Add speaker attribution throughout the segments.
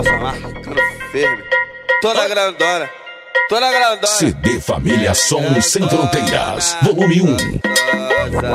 Speaker 1: calça marcando firme. Tô na grandona, tô na grandona.
Speaker 2: CD Família Som Sem Fronteiras, volume 1.
Speaker 1: Grandona,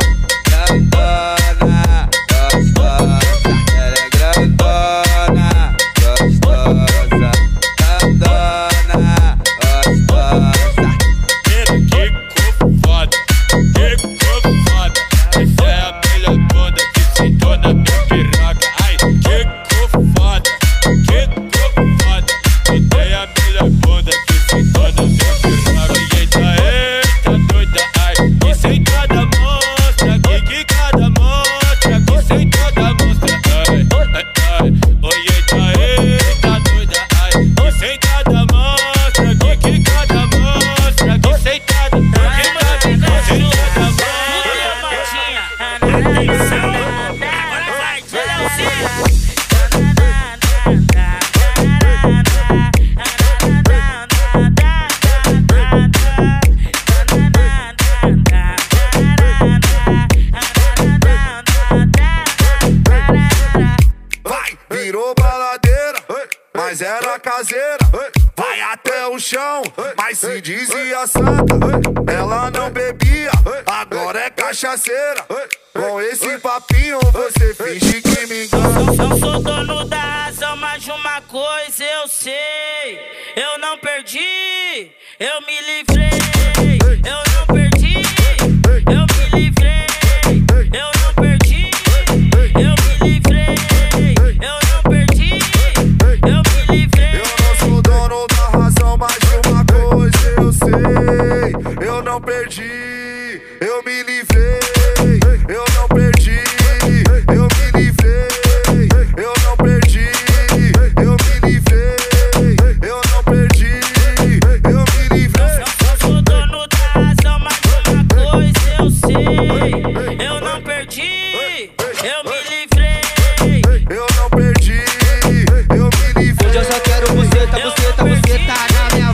Speaker 1: gostosa, ela é grandona, gostosa, grandona, gostosa.
Speaker 3: Ficou foda, ficou foda. Essa é a melhor bunda que sentou na minha piroca. Ai, ficou foda, ficou foda. Botei a melhor bunda que sentou na minha piroca. Eita, doida, ai, que sentada monstra, que cada monstra, que sentada monstra. Ai, ai, ai, oi, eita, doida, ai, que sentada monstra, que cada monstra, que sentada.
Speaker 4: Virou baladeira, mas era caseira. Vai até o chão, mas se dizia santa. Ela não bebia, agora é cachaceira. Com esse papinho você finge que me engana.
Speaker 5: Eu sou dono da razão, mas de uma coisa eu sei. Eu não perdi, eu me livrei. Eu não perdi, eu me livrei. Eu não perdi, eu me livrei. Eu não perdi, eu me livrei.
Speaker 4: Eu não sou dono da razão, mas de uma coisa eu sei. Eu não perdi, eu me livrei. Eu não perdi, eu me livrei. Eu não perdi, eu me livrei. Eu não perdi, eu me livrei.
Speaker 5: Eu sou dono da razão, mas de uma coisa eu sei. Eu não perdi, eu me livrei.
Speaker 4: Eu não perdi, eu me livrei.
Speaker 6: Hoje eu só quero buceta, buceta, buceta na minha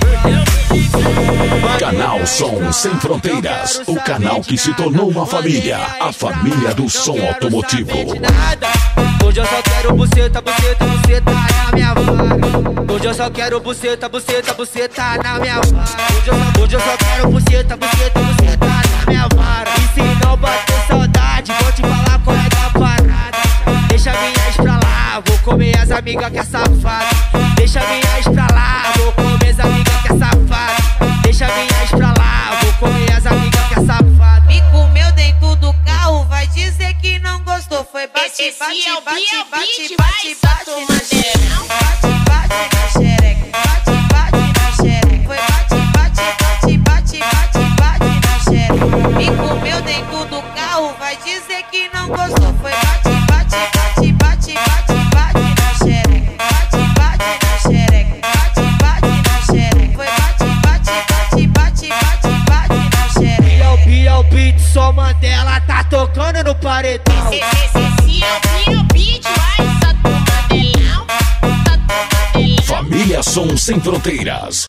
Speaker 6: voz.
Speaker 2: Canal Som Sem Fronteiras, o canal que se tornou uma família, a família do som automotivo.
Speaker 6: Hoje eu só quero buceta, buceta, buceta na minha vara. Hoje eu só quero buceta, buceta, buceta na minha vara. Hoje eu só quero buceta, buceta, buceta na minha vara. E se não bater saudade, vou te falar qual é da parada. Deixa minha ex pra lá, vou comer as amigas que é safada. Deixa minha ex pra lá, vou comer as amigas que é safada. Deixa minha ex pra lá, vou comer as amigas que é safada.
Speaker 7: Me comeu dentro do carro, vai dizer que não gostou. Foi bate, bate, bate, bate, bate, bate na xereca. Bate, bate na xereca. Bate, bate na xereca. Foi bate, bate, bate, bate, bate, bate na xereca. Me comeu dentro do carro, vai dizer que não gostou. Foi bate, bate, bate, bate, bate, bate na xereca. Bate, bate na xereca. Bate, bate na xereca. Foi bate, bate, bate, bate, bate, bate na xereca.
Speaker 6: E é o beat, só Mandela tá tocando no paredão.
Speaker 7: Esse é o beat, vai só do Mandelão.
Speaker 2: Família Som Sem Fronteiras.